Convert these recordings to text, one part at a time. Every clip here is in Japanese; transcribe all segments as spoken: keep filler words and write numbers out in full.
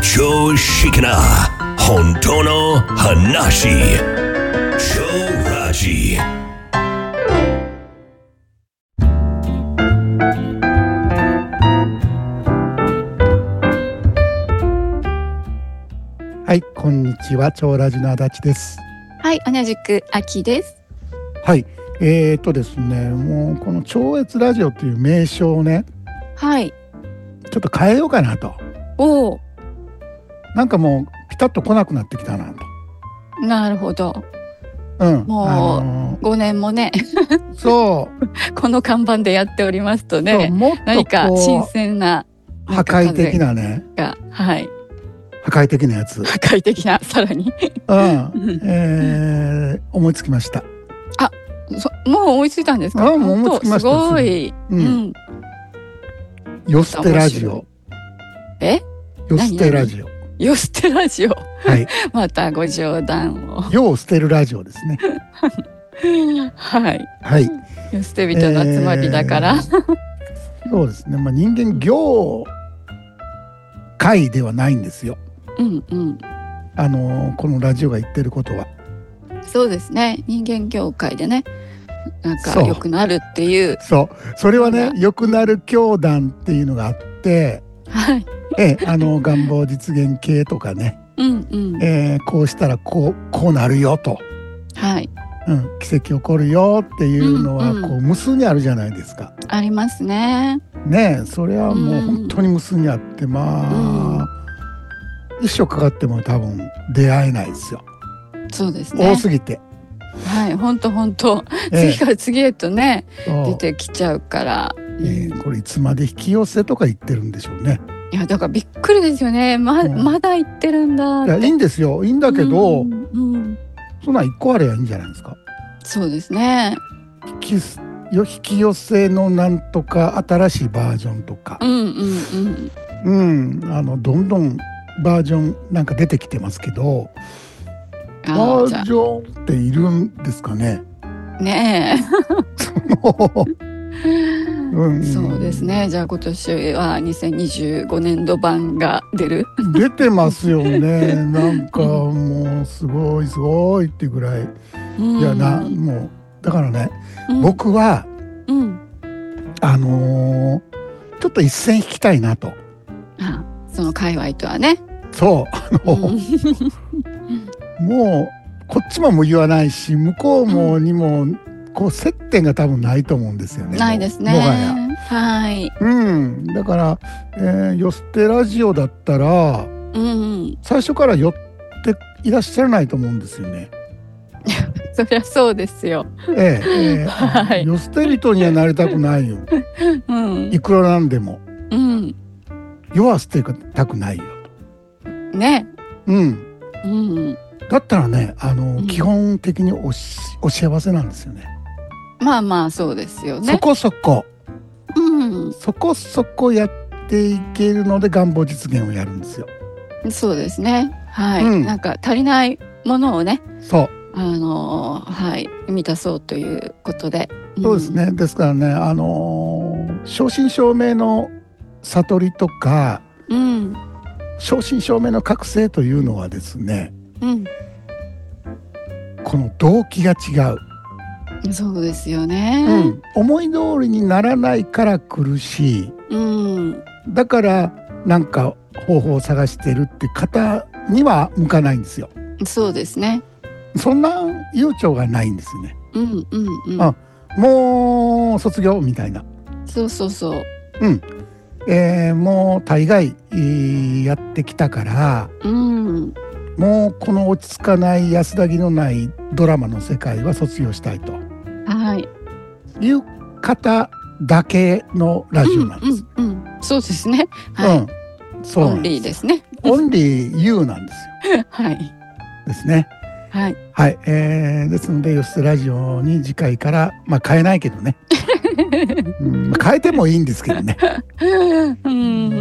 常識な本当の話。超ラジ。 はい、こんにちは。超ラジの足立です。 はい、同じく秋です。 はい、えーとですね、もうこの超越ラジオという名称をね、 はい。 ちょっと変えようかなと。 おお。 なんかもうピタッと来なくなってきたなと。 なるほど。 うん。 もう、 あのー、 ごねんもね。 そうこの看板でやっておりますとね。 もっと何か新鮮な破壊的なね。 が、はい。 破壊的なやつ。 破壊的な、さらに。 うん。えー、思いつきました。 あ、そもう思いついたんですか。 あ、もう思いつきました。 すごい。 うん。うん、よ捨てラジオ。 え？ よ捨てラジオ。 よ捨てラジオ。 はい。 またご冗談を。 よを捨てるラジオですね。 はい。 はい。 よ捨て人の集まりだから。えー、 そうですね。まあ人間業界ではないんですよ。 うんうん。 あのこのラジオが言ってることは。 そうですね。人間業界でね。なんか良くなるっていう。 そう。それはね、良くなる教団っていうのがあって。 はい。 ええ、あの願望実現系とかね、 うんうん、 えー、こうしたらこうこうなるよと、 はい、 うん、奇跡起こるよっていうのは、うんうん、こう無数にあるじゃないですか。 ありますね。 ねえ、それはもう本当に無数にあって、まあ、うん、一生かかっても多分出会えないですよ。 そうですね。 多すぎて。 はい、本当本当、ええ、次から次へとね出てきちゃうから。 えー、これいつまで引き寄せとか言ってるんでしょうね。 いやだからびっくりですよね。ま、うん、まだ言ってるんだって。 いやいいんですよ。いいんだけど、 うんうん、 そんなん一個あればいいんじゃないですか。 そうですね。 引き引き寄せのなんとか新しいバージョンとか、 うんうんうん、うん、あのどんどんバージョンなんか出てきてますけど、バージョンっているんですかね。 ねえ。 うん、 そうですね。じゃあ今年はにせんにじゅうごねんど版が出る。 出てますよね。なんかもうすごいすごいってぐらい、うん、いやなもうだからね、うん、僕は、うん、あのー、ちょっと一線引きたいなと。 あ、その界隈とはね。 そうあの、うん、もうこっちも言わないし向こうもにも、うんこう接点が多分ないと思うんですよね。 ないですね。 もはや。 はい。 うん。だから、えー、よ捨てラジオだったら、うんうん、最初から寄っていらっしゃらないと思うんですよね。 そりゃそうですよ。 えええーはい、よ捨て人にはなりたくないよ。うん、いくらなんでも。うん。世は捨てたくないよ。 ね。 うん。うん。だったらね、あの、うん、基本的におし、お幸せなんですよね。 まあまあそうですよね。 そこそこ、 うん、 そこそこやっていけるので願望実現をやるんですよ。 そうですね。はい。うん、なんか足りないものをね。 そう。 あのー、はい満たそうということで。 うん、そうですね。ですからね、あのー、正真正銘の悟りとか、うん、正真正銘の覚醒というのはですね。うん、この動機が違う。 そうですよね、 うん、思い通りにならないから苦しい、うん、だからなんか方法を探してるって方には向かないんですよ。 そうですね。 そんな悠長がないんですね。 うんうんうん。 あ、もう卒業みたいな。 そうそうそう。 うん。えー、もう大概やってきたから、うん、もうこの落ち着かない安らぎのないドラマの世界は卒業したいと、はい、いう方だけのラジオなんです。 うんうんうん、そうですね。はい。うん、そうオンリーですね。 オンリー ユー なんですよ。はい。ですね。はい。はい。えー、ですので、よ捨てラジオに次回から、まあ変えないけどね。うんまあ、変えてもいいんですけどね。うん、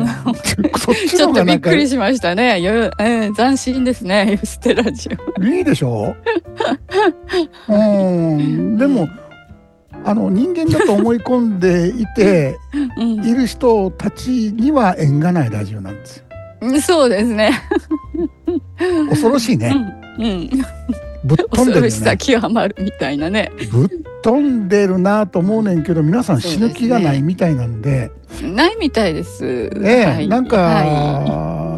そっちの方がなんかちょっとびっくりしましたね。よ、えー、斬新ですね。よ捨てラジオ。 いいでしょう。うん。でもあの人間だと思い込んでいて、うん、いる人たちには縁がないラジオなんですよ。 そうですね。 恐ろしいね。 うん、うん、 ぶっ飛んでるよね。 恐ろしさ極まるみたいなね。 ぶっ飛んでるなと思うねんけど、皆さん死ぬ気がないみたいなんで。 でね、ないみたいです。 ええ、はい、なんか、はい、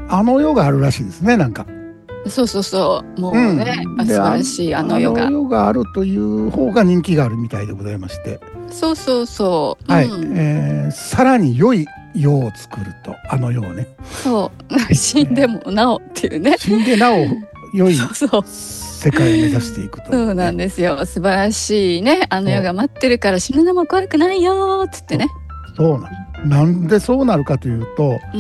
あの世があるらしいですね、なんか。 そうそうそう、もうね、うん、素晴らしいあの世が。 あの世があるという方が人気があるみたいでございまして。 そうそうそう。 はい、 うん、 えー、さらに良い世を作ると、あの世をね。 そう死んでもなおっていうね。 死んでなお良いそうそう世界を目指していくと、ね。 そうなんですよ。素晴らしいね、あの世が待ってるから死ぬのも悪くないよっつってね。 そうなんなんでそうなるかというと、うん、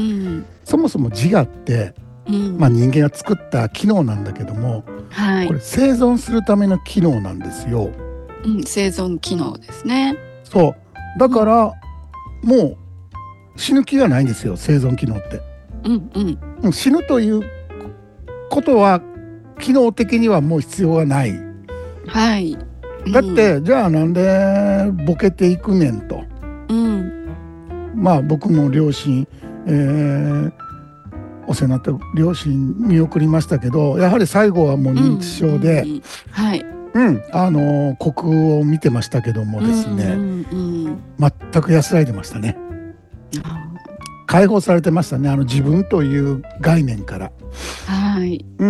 そもそも自我って、うん、まあ人間が作った機能なんだけども、はい、これ生存するための機能なんですよ。 うん、生存機能ですね。 そうだから、うん、もう死ぬ気がないんですよ、生存機能って。うんうん、死ぬということは機能的にはもう必要がない。 はい、 うん、だってじゃあなんでボケていくねんと。うん、まあ僕も両親、えー、お世話になった両親見送りましたけど、やはり最後はもう認知症で、うんうんうん、はい、うん、あの虚空を見てましたけどもですね、うんうんうん、全く安らいでましたね。解放されてましたね、あの自分という概念から。はい、うん、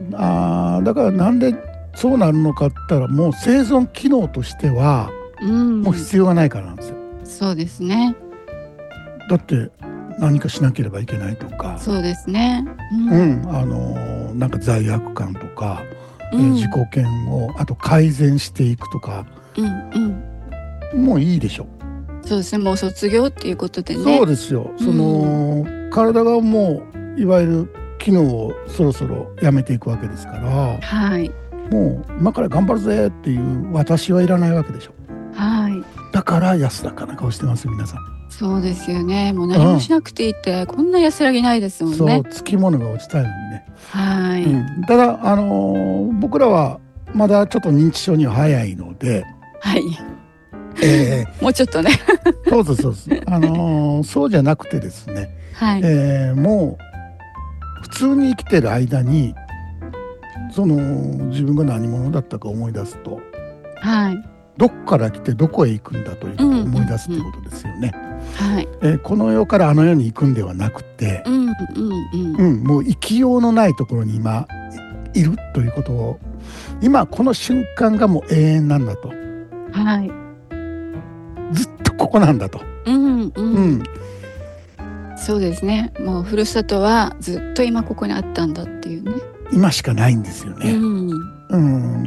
あだからなんでそうなるのかって言ったら、もう生存機能としては、うん、もう必要がないからなんですよ。 そうですね。 だって何かしなければいけないとか。 そうですね。 うん、うん、あのなんか罪悪感とか、うん、えー、自己嫌悪、あと改善していくとか、うんうん、もういいでしょ。 そうですね、もう卒業っていうことでね。 そうですよ。その、うん、体がもういわゆる機能をそろそろやめていくわけですから、はい、もう今から頑張るぜっていう私はいらないわけでしょ。はい、だから安らかな顔してます皆さん。 そうですよね。もう何もしなくていいって、うん、こんな安らぎないですもんね。 そう、つきものが落ちたいのにね。 はい、うん、 ただあのー、僕らはまだちょっと認知症には早いので、 はい、えー、もうちょっとねそうそうそうそう、あのー、そうじゃなくてですね、はい、えー、もう普通に生きてる間にその自分が何者だったか思い出すと、はい、どっから来てどこへ行くんだということを思い出すということですよね。はい、えー、この世からあの世に行くんではなくて、うんうんうんうん、もう生きようのないところに今いるということを、今この瞬間がもう永遠なんだと、はい、ずっとここなんだと、うんうんうん、 そうですね。もうふるさとはずっと今ここにあったんだっていうね、 今しかないんですよね。うんうん、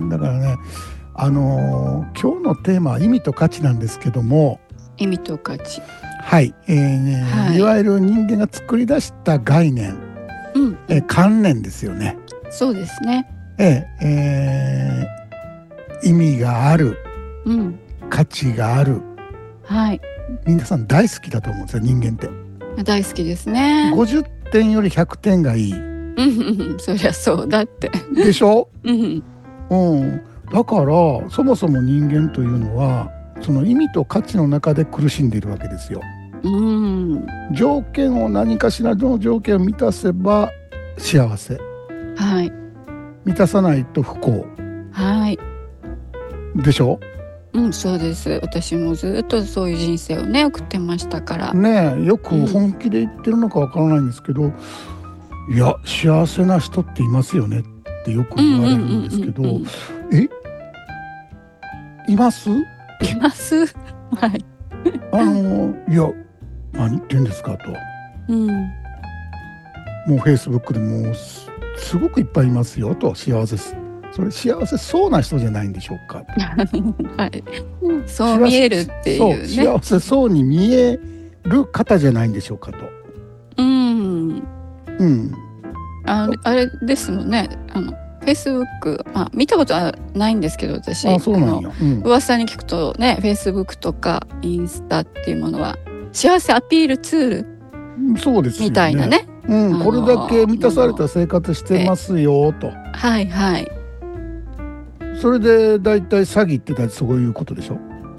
だからね、あのー、今日のテーマは意味と価値なんですけども、 意味と価値、 はい、えーね、はい、いわゆる人間が作り出した概念、うん、えー、観念ですよね。 そうですね。 えーえー、意味がある、うん、価値がある、はい、皆さん大好きだと思うんですよ、人間って。 大好きですね。 ごじゅってんよりひゃくてんがいい。 そりゃそうだってでしょ、うんうん、だからそもそも人間というのはその意味と価値の中で苦しんでいるわけですよ。うん、条件を何かしらの条件を満たせば幸せ、はい、満たさないと不幸、はい、でしょ。 うん、そうです。私もずっとそういう人生をね送ってましたからね。え、よく本気で言ってるのかわからないんですけど、うん、いや幸せな人っていますよねってよく言われるんですけど、え、います？ いますはい。 あのいや何言ってんですかと、うん、もうフェイスブックでもう す, すごくいっぱいいますよと、幸せすそれ幸せそうな人じゃないんでしょうかはい、そう見えるっていうね。 そう、幸せそうに見える方じゃないんでしょうかと。 うんうん、あ, あれですもんね、あのフェイスブック、まあ、見たことはないんですけど私、 あ、そうなんや、うん、 噂に聞くとね、フェイスブックとかインスタっていうものは幸せアピールツール、そうですよね、みたいなね、 うん、これだけ満たされた生活してますよと、 はいはい、 それでだいたい詐欺ってだってそういうことでしょ。うん、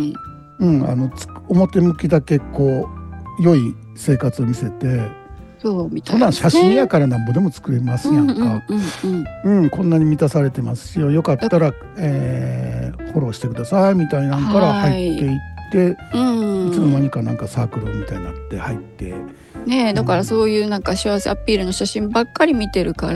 うん、あの表向きだけこう良い生活を見せて、 そうみたそんなんいですね。 写真やからなんぼでも作れますやんか、 うんうんうんうん、こんなに満たされてますよ、よかったら、えーフォローしてくださいみたいなんから入っていって、 うん、 いつの間にかなんかサークルみたいになって入って、 ねえ、だからそういうなんか幸せアピールの写真ばっかり見てるから、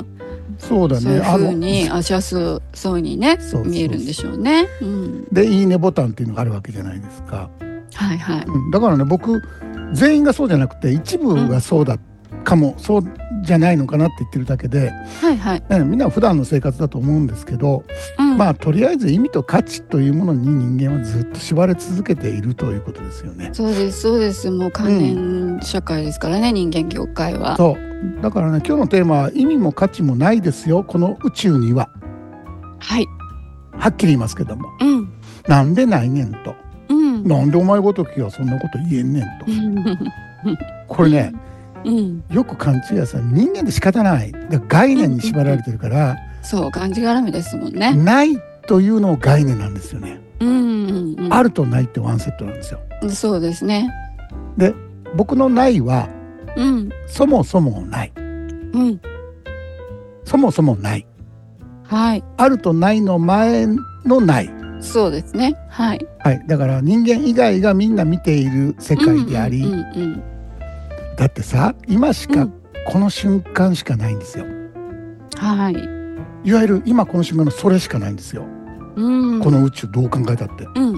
そうだね、 そういうあの風にあ幸せそうにねそうそうそう見えるんでしょうね。うん、 でいいねボタンっていうのがあるわけじゃないですか、 はいはい。 うん、だからね僕全員がそうじゃなくて一部がそうだかも、うん、そうじゃないのかなって言ってるだけで、 はいはい。 ね、みんな普段の生活だと思うんですけど、うん、まあとりあえず意味と価値というものに人間はずっと縛られ続けているということですよね。 そうですそうです。もう関連社会ですからね、うん、人間業界は。 そうだからね、今日のテーマは意味も価値もないですよこの宇宙には。 はい、 はっきり言いますけども、 うん、 なんでないねんと、うん、なんでお前ごときがそんなこと言えんねんとこれね、うん、よく勘違いされる。人間って仕方ない、だから概念に縛られてるから、うんうんうん、 そうがんじがらめですもんね。 ないというのを概念なんですよね、 うんうんうん、 あるとないってワンセットなんですよ。 そうですね。 で僕のないは、 うん、 そもそもない、うん、そもそもない、 はい、 あるとないの前のない。 そうですね、はい、 はい、だから人間以外がみんな見ている世界であり、うんうんうんうん、だってさ今しか、うん、この瞬間しかないんですよ。はい、いわゆる今この瞬間のそれしかないんですよ、うん、この宇宙どう考えたって、うんうん、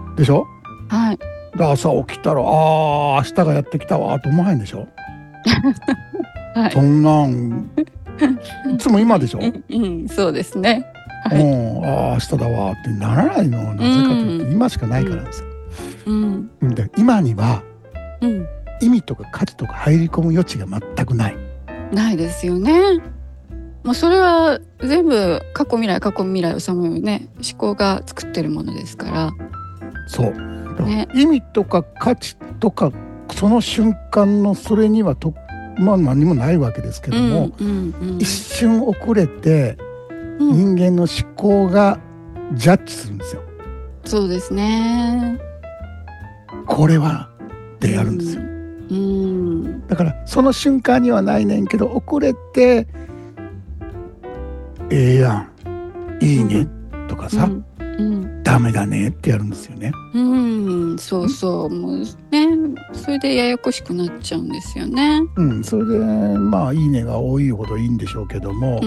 でしょ。はい、で朝起きたらあー明日がやってきたわと思わへんでしょ、はい、そんなんいつも今でしょ、 うんうん、そうですね、 はい、うん、ああ明日だわってならないのはなぜかというと、今しかないからなんですよ、うんうん、で今には、うん、意味とか価値とか入り込む余地が全くない。ないですよね。 もうそれは全部過去未来過去未来をさむね思考が作ってるものですから。 そう、ね、意味とか価値とかその瞬間のそれにはとまあ何もないわけですけども、うんうんうん、一瞬遅れて人間の思考がジャッジするんですよ、 うん、そうですね。 これはってやるんですよ、うんうん、だからその瞬間にはないねんけど遅れてええやんいいね、うん、とかさ、うんうん、ダメだねってやるんですよね。 うん、そうそうもうねそれでややこしくなっちゃうんですよね。 うん、それでまあいいねが多いほどいいんでしょうけども、うん、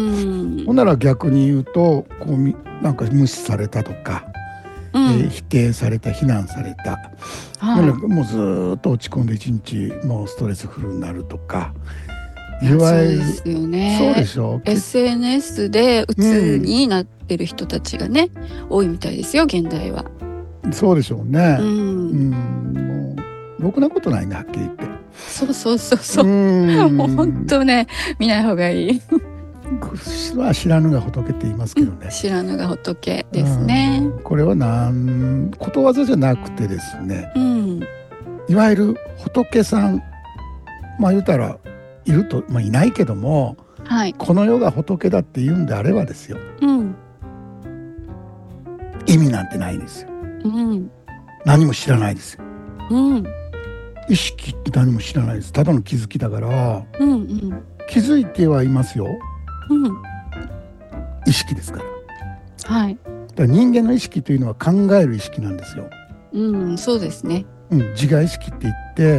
ほんなら逆に言うとこうなんか無視されたとか、うんえー、否定された非難された、はい、もうずっと落ち込んで一日もうストレスフルになるとか。いわゆるそうですよね。そうでしょ。 エスエヌエス で鬱になってる人たちがね、うん、多いみたいですよ現代は。 そうでしょうね。うん、うん、もうろくなことないねはっきり言って。 そうそうそうそう。もう本当ね見ない方がいい。 知らぬが仏って言いますけどね。 知らぬが仏ですね。 これはなんことわざじゃなくてですね、うん、いわゆる仏さんまあ言うたらいると、まあ、いないけども、はい、この世が仏だって言うんであればですよ、うん、意味なんてないんですよ、うん、何も知らないですよ、うん、意識って何も知らないです。ただの気づきだから、うんうん、気づいてはいますよ、うん、意識ですから、はい、だから人間の意識というのは考える意識なんですよ、 うん、そうですね、 うん、自我意識って言って、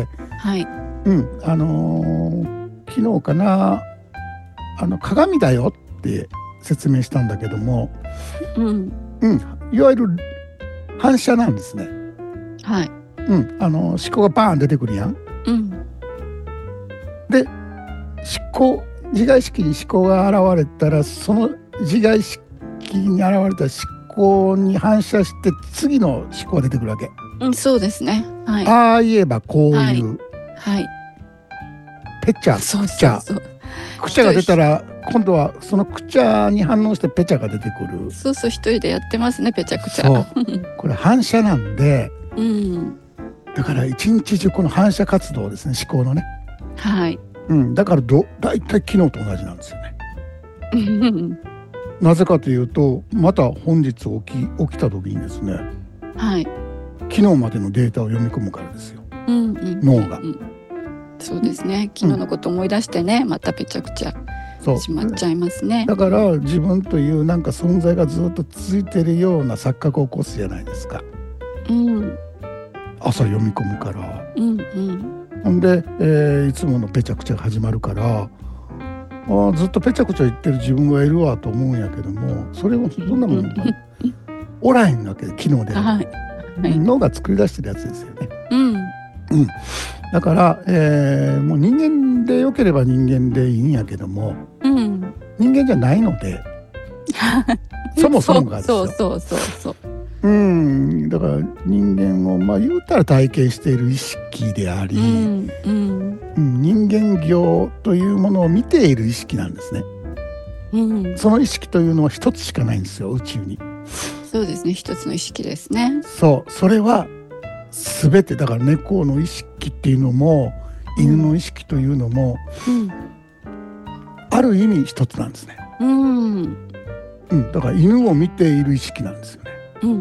はいうん、あのー昨日かなあの鏡だよって説明したんだけども、うんうん、いわゆる反射なんですね。はい、うん、あの思考がバーン出てくるやん、うん、で思考自我意識に思考が現れたらその自我意識に現れた思考に反射して次の思考が出てくるわけ、 うん、そうですね、はい、 ああ言えばこういう、はいはいペチャそうそうそうクチャが出たら今度はそのクチャに反応してペチャが出てくる。 そうそう一人でやってますねペチャクチャ。 そうこれ反射なんで、うん、だから一日中この反射活動ですね思考のね。はい、うん、だからどだいたい昨日と同じなんですよね。なぜかというとまた本日起き起きた時にですね、はい、昨日までのデータを読み込むからですよ、うんうん、脳が。 そうですね。昨日のこと思い出してね、うん、またぺちゃくちゃしまっちゃいますね。 だから自分というなんか存在がずっと続いてるような錯覚を起こすじゃないですか。うん、朝読み込むから。うんうん。で、えー、いつものぺちゃくちゃが始まるから、あずっとぺちゃくちゃ言ってる自分がいるわと思うんやけども、それはそんなもんおらへんわけで、昨日で、はいはい、脳が作り出してるやつですよね。うん、うん、だから、えー、もう人間でよければ人間でいいんやけども、うん、人間じゃないのでそもそもがですよ。 そうそうそうそう。 うん、だから人間をまあ言うたら体験している意識であり、うんうんうん、人間業というものを見ている意識なんですね。うん、その意識というのは一つしかないんですよ、宇宙に。 そうですね、一つの意識ですね。 そう、それは全てだから猫の意識っていうのも犬の意識というのも、うん、ある意味一つなんですね。うんうん、だから犬を見ている意識なんですよね。うんうん、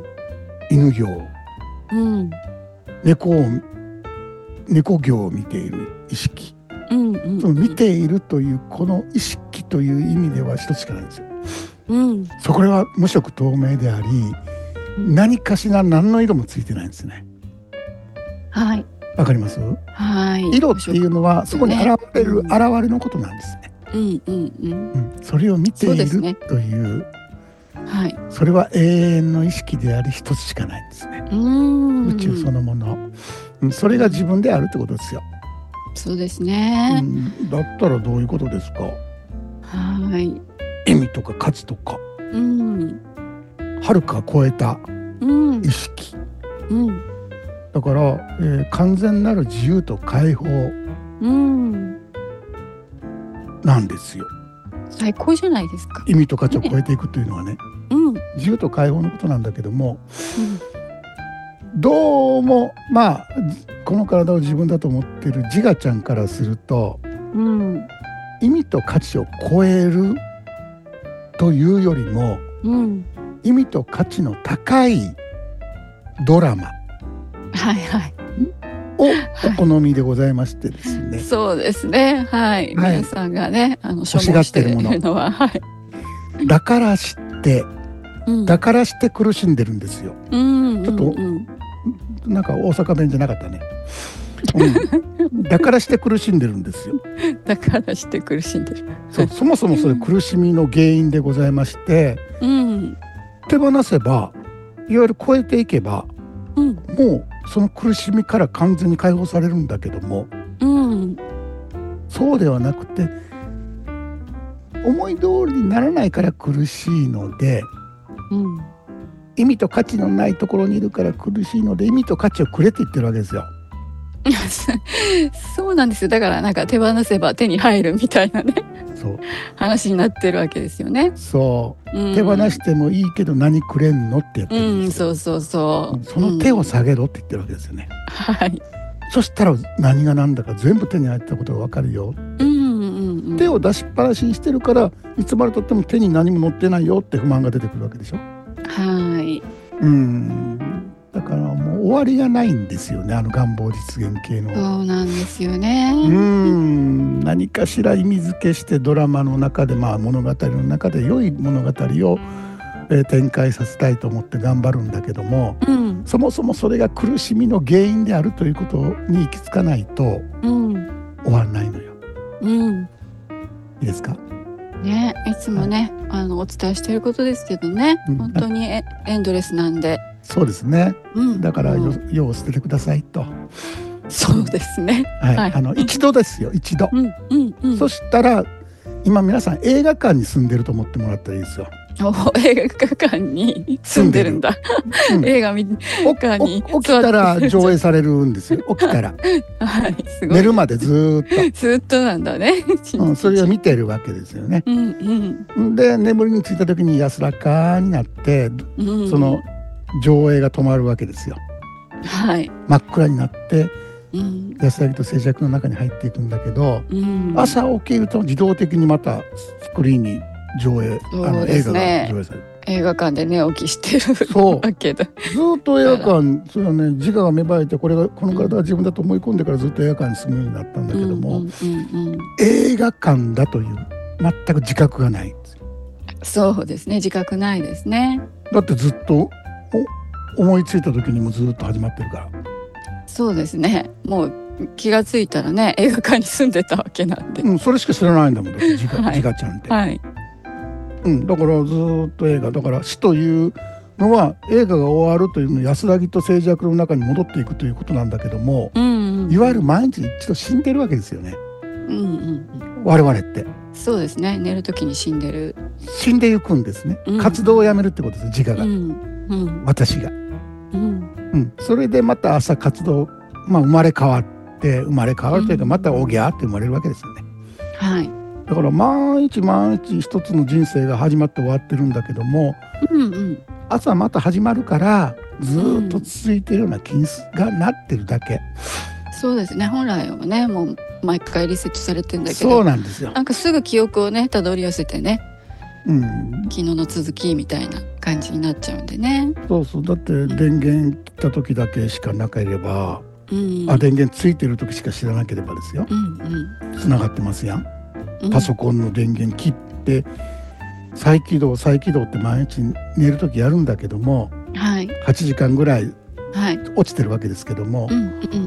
犬業、うん、猫を猫業を見ている意識、うんうんうん、その見ているというこの意識という意味では一つしかないんですよ。うん、そこは無色透明であり、うん、何かしら何の色もついてないんですね。はい。わかります？はい。色っていうのはそこに現れる、ね、現れのことなんですね。うんうんうんうん、それを見ている、ね、というはい、それは永遠の意識であり一つしかないんですね。宇宙そのもの、うん、それが自分であるってことですよ。 そうですね、 うん、だったらどういうことですか？はい。意味とか価値とか、うん、遥か超えた意識、うんうん、だから、えー、完全なる自由と解放、うん、なんですよ。 最高じゃないですか。 意味と価値を超えていくというのはね、うん、自由と解放のことなんだけども、うん、どうもまあこの体を自分だと思っているジガちゃんからすると、うん、意味と価値を超えるというよりも、うん、意味と価値の高いドラマ、はいはい、をお好みでございましてですね、はい、 そうですね、はい、はい、皆さんがねあの所望しているのは、はい、 だから知って、うん、だからして苦しんでるんですよ、うんうんうん、ちょっとなんか大阪弁じゃなかったね、うん、だからして苦しんでるんですよ。 だからして苦しんでる。 そう、そもそもそれ苦しみの原因でございまして、うん、手放せばいわゆる超えていけば、うん、もうその苦しみから完全に解放されるんだけども、うん、そうではなくて思い通りにならないから苦しいので、うん、意味と価値のないところにいるから苦しいので意味と価値をくれって言ってるわけですよ。 そうなんですよ。だからなんか手放せば手に入るみたいなね、そう話になってるわけですよね。 そう、うん、手放してもいいけど何くれんのってやってるんですよ、 うん、そうそうそう、 その手を下げろって言ってるわけですよね、 うん、はい。 そしたら何が何だか全部手に入ったことが分かるよ、うんうんうん、手を出しっぱなしにしてるからいつまでたっても手に何も乗ってないよって不満が出てくるわけでしょ。はい。うん、だからもう終わりがないんですよね、あの願望実現系の。 そうなんですよね。 うん、何かしら意味付けしてドラマの中で、まあ物語の中で良い物語を、えー、展開させたいと思って頑張るんだけども、うん、そもそもそれが苦しみの原因であるということに行き着かないと、うん、終わらないのよ。うん、いいですか？ ね、いつもね、はい、あのお伝えしていることですけどね、うん、本当にエンドレスなんで。 そうですね、うん、だから世を捨ててくださいと。 そうですね、 はいはい、あの一度ですよ、一度、うんうんうん、そしたら今皆さん映画館に住んでると思ってもらったらいいですよ。 お映画館に住んでるんだ、うん、映画見館に起きたら上映されるんですよ。起きたら、はい、すごい寝るまでずっとずっとなんだね、 うん、それを見てるわけですよね、うんうん、で眠りについた時に安らかになって、うん、その上映が止まるわけですよ、はい、真っ暗になって、うん、安らぎと静寂の中に入っていくんだけど、うん、朝起きると自動的にまたスクリーンに上映、あの映画が上映される。 映画館で寝起きしてるそうわけだ。 ずっと映画館、それはね、自我が芽生えて、これがこの体が自分だと思い込んでからずっと映画館に住むようになったんだけども、映画館だという全く自覚がないんですよ。 そうですね、自覚ないですね。 だってずっと思いついた時にもずっと始まってるから。 そうですね、もう気がついたらね、映画館に住んでたわけなんで、 うん、それしか知らないんだもん、だって自我、はい、自我ちゃんって、 はい、 うん、だからずっと映画だから、死というのは映画が終わるというの、安らぎと静寂の中に戻っていくということなんだけども、うんうんうん、いわゆる毎日一度死んでるわけですよね、うんうんうん、我々って。 そうですね、寝る時に死んでる、 死んでいくんですね、うん、活動をやめるってことです、自我が、うんうん、私が、うんうん、それでまた朝活動、まあ、生まれ変わって生まれ変わるというか、またおぎゃーって生まれるわけですよね、はい。だから毎日毎日一つの人生が始まって終わってるんだけども、うんうん、朝また始まるからずっと続いてるような気がなってるだけ、 うん、そうですね。本来はね、もう毎回リセットされてるんだけど、 そうなんですよ。 なんかすぐ記憶をねたどり寄せてね、うん、昨日の続きみたいな感じになっちゃうんでね。 そうそう、だって電源切った時だけしかなければ、うん、あ、電源ついてる時しか知らなければですよ、うんうん、つながってますやん。パソコンの電源切って再起動再起動って毎日寝る時やるんだけども、はい、はちじかんぐらい落ちてるわけですけども、はい、うんうん、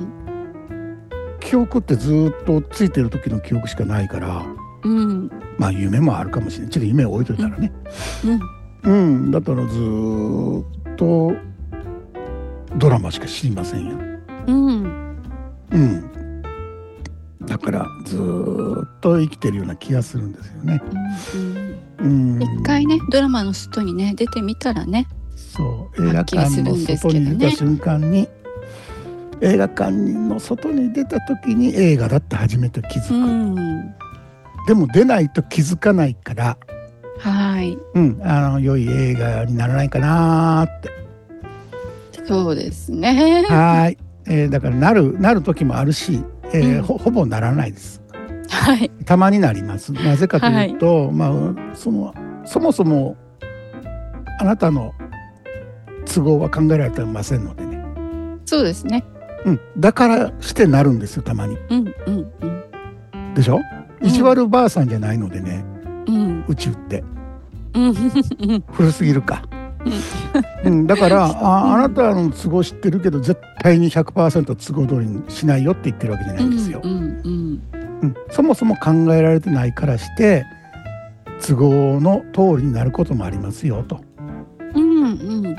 記憶ってずっとついてる時の記憶しかないから、うん、まあ夢もあるかもしれない。ちょっと夢を置いといたらね、うんうん、だったらずっとドラマしか知りませんよ、うんうん、だからずっと生きてるような気がするんですよね、うんうん、一回ねドラマの外にね出てみたらね、 そう映画館の外に出た瞬間に、映画館の外に出た時に映画だって初めて気づく、うん、でも出ないと気づかないから、はい、うん、あの良い映画にならないかなって。 そうですね、 はい、えー、だからなるなる時もあるし、えーうん、ほ, ほぼならないです、はい、たまになります。なぜかというと、はい、まあ、そのそもそもあなたの都合は考えられてませんのでね。 そうですね、 うん、だからしてなるんですよ、たまに、うんうんうん、でしょ、うん、意地悪ばあさんじゃないのでね、うん、宇宙って、うん、古すぎるか、うん、だからあ, あなたの都合知ってるけど絶対に ひゃくパーセント 都合通りにしないよって言ってるわけじゃないんですよ、うんうんうん、そもそも考えられてないからして都合の通りになることもありますよと、うんうん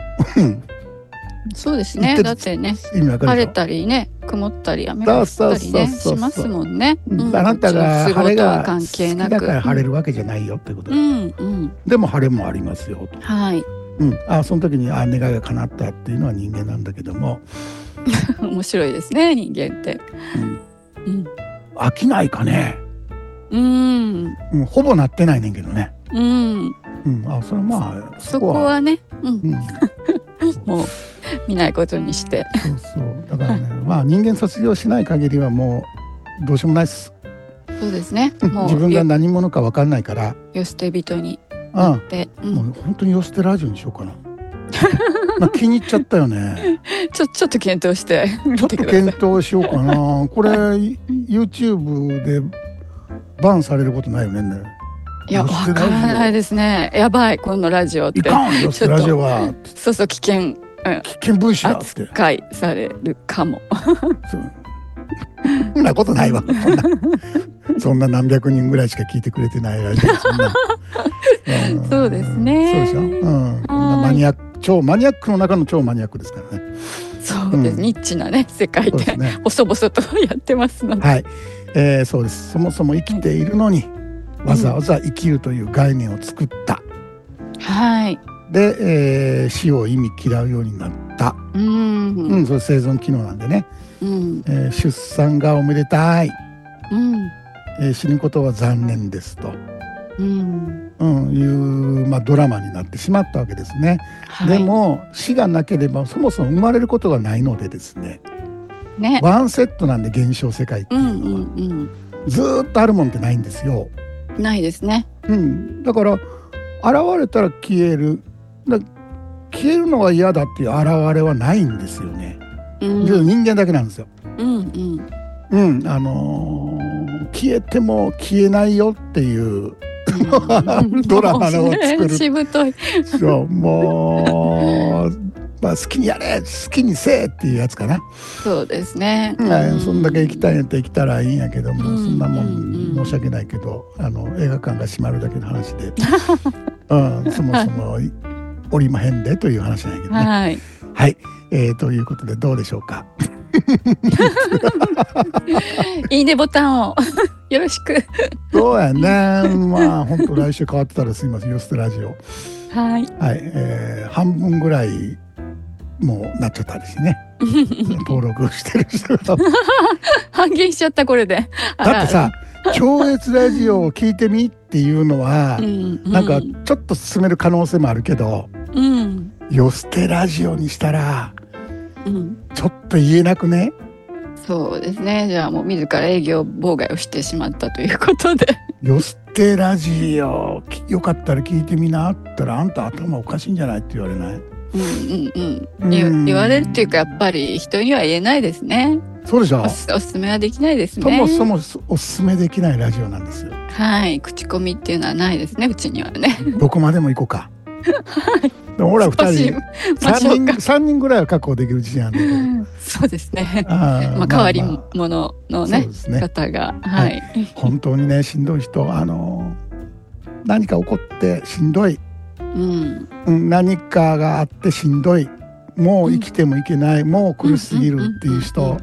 そうですね。だってね、晴れたりね、曇ったり雨が降ったりねしますもんね。 うん、あなたが晴れが好きだから晴れるわけじゃないよってことで、うんうん、でも晴れもありますよと、はい、うん、あその時にあ願いが叶ったっていうのは人間なんだけども面白いですね、人間って、 うんうん、飽きないかね、うん、うん、ほぼなってないねんけどね、うんうん、あそれまあそこは、そこはね、うんうんもう見ないことにして。 そうそうだからねまあ人間卒業しない限りはもうどうしようもないです。 そうですね、 もう自分が何者か分かんないからよ捨て人になって、 うん、もう本当によ捨てラジオにしようかなまあ気に入っちゃったよねちょちょっと検討してみてください。 ちょっと検討しようかなこれ YouTube でバンされることないよね。 いや、わからないですね。やばい、このラジオって。 いかんよ、ラジオは。 そうそう、危険。うん、 危険分子だって。 扱いされるかも。 そんなことないわ。そんな、そんな何百人ぐらいしか聞いてくれてないラジオ。そんな。 うん、そうですね。 そうでしょ。うん。こんなマニアック、超マニアックの中の超マニアックですからね。 そうです。うん、ニッチなね、世界で、ね、細々とやってますので。 はい。えー、そうです。そもそも生きているのに。わざわざ生きるという概念を作った、うん、はいで、えー、死を意味嫌うようになった、うん、うん、それ生存機能なんでね、うんえー、出産がおめでたい、うんえー、死ぬことは残念ですと、うんうん、いう、まあ、ドラマになってしまったわけですね、はい、でも死がなければそもそも生まれることがないのでですね、ねワンセットなんで現象世界っていうのは、うんうんうん、ずっとあるもんってないんですよ。 ないですね、 うん、だから現れたら消える。だ消えるのが嫌だっていう現れはないんですよね。うん、人間だけなんですよ。うんうんうん、あのー、消えても消えないよっていうドラマを作る。 しぶとい。 そう、もう、まあ、好きにやれ、好きにせえっていうやつかな。 そうですね。 うん、そんだけ行きたいんやったら行きたらいいんやけども、うん、そんなもん申し訳ないけど、あの映画館が閉まるだけの話で、うん、そもそもおりまへんでという話なんやけどね。はい、はい、えー、ということでどうでしょうか。 いいねボタンをよろしく。 そうやね。まあ本当来週変わってたらすみません。よすラジオ。はい。はい、えー、半分ぐらいもうなっちゃったりしね。登録してる人が半減しちゃったこれで。 だってさ、超越ラジオを聞いてみっていうのは、うん、なんかちょっと進める可能性もあるけど、うん、よすてラジオにしたら、うん、ちょっと言えなくね。 そうですね。じゃあもう自ら営業妨害をしてしまったということで。 よすてラジオよかったら聞いてみなって言ったら、あんた頭おかしいんじゃないって言われない？ うんうんうん、言, 言われるっていうか、やっぱり人には言えないですね。 そうでしょ。 お, おすすめはできないですね。 そもそもおすすめできないラジオなんですよ。 はい、口コミっていうのはないですね、うちにはね。 どこまでも行こうか。でも俺らふたりさんにんさんにんぐらいは確保できる自信あるんで。 そうですね。あ、まあ、代わり者のね、ね方が、はい、はい、 本当にね、しんどい人、あの何か起こってしんどい、うん、何かがあってしんどい、もう生きてもいけない、うん、もう苦しすぎるっていう人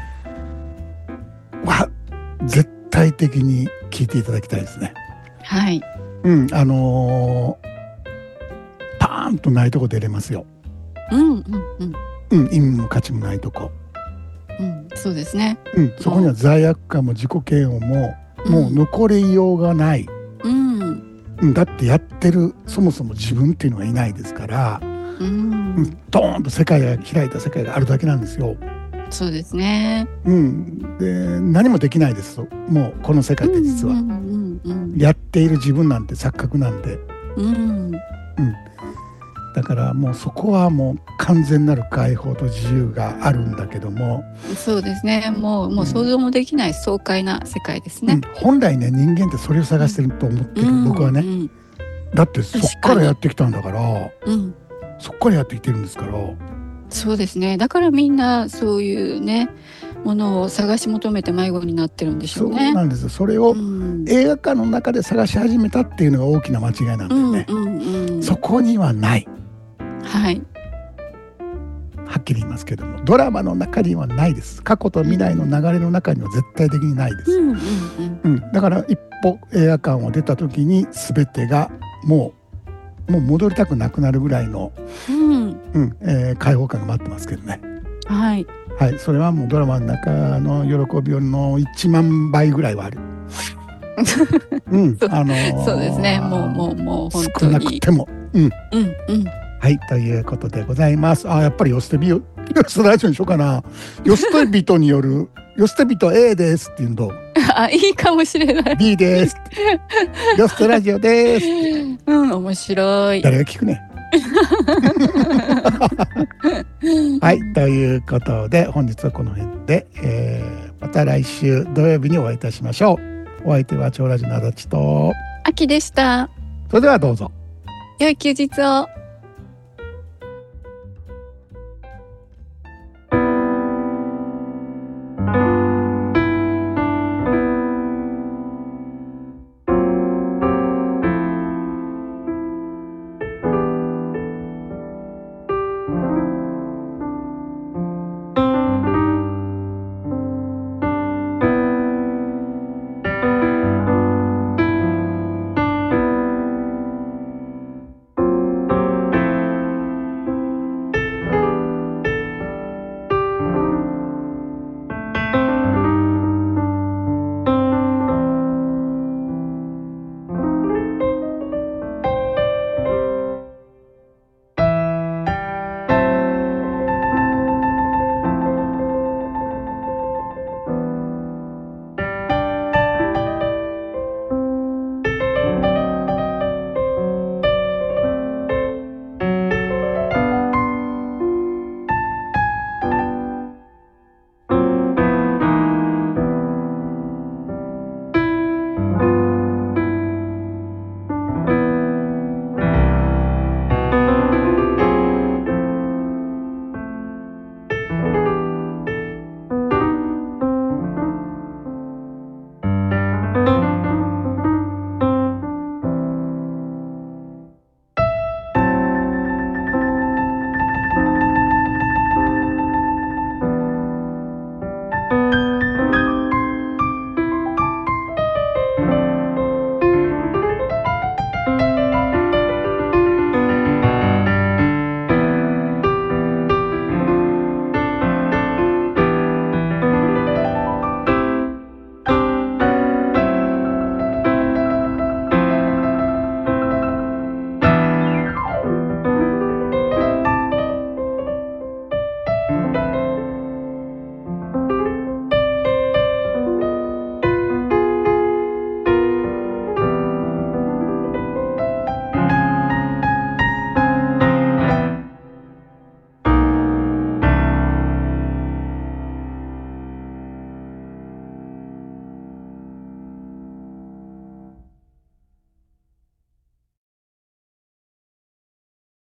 は絶対的に聞いていただきたいですね。 はい。 うん、あのー、パーンとないとこ出れますよ。うんうんうん。うん、意味も価値もないとこ。 うん、そうですね。 うん、そこには罪悪感も自己嫌悪も、うん、もう残りようがない。うん。だってやってるそもそも自分っていうのがいないですから、うん、ドーンと世界が開いた世界があるだけなんですよ。 そうですね。 うん、で何もできないです。もうこの世界って実は、うんうんうんうん、やっている自分なんて錯覚なんで、うんうん、だからもうそこはもう完全なる解放と自由があるんだけども、 そうですね。もうもう想像もできない爽快な世界ですね。うん、 本来ね、人間ってそれを探してると思ってる、うん、僕はね、うん、だってそっからやってきたんだから、うん、そっからやってきてるんですから。 そうですね。だからみんなそういうねものを探し求めて迷子になってるんでしょうね。 そうなんですよ。それを映画館の中で探し始めたっていうのが大きな間違いなんだよね、うんうんうん、そこにはない。はい、はっきり言いますけども、ドラマの中にはないです。過去と未来の流れの中には絶対的にないです、うんうんうんうん、だから一歩映画館を出た時に全てがもうもう戻りたくなくなるぐらいの、うんうんえー、解放感が待ってますけどね。はい、はい、それはもうドラマの中の喜びよりのいちまんばいぐらいはある。うん、あのー、そうですね。もうもうもう本当に少なくても、うん、うんうんはい、ということでございます。あ、やっぱりよすてびよ、よすラジオにしようかな。よすてびとによるよすてびと A ですっていうの。 あ、いいかもしれない。 B です。よすてラジオです。 うん、面白い。 誰が聞くね。はい、ということで本日はこの辺で、えー、また来週土曜日にお会いいたしましょう。お相手は超ラジオの足立とあきでした。 それではどうぞ。 良い休日を。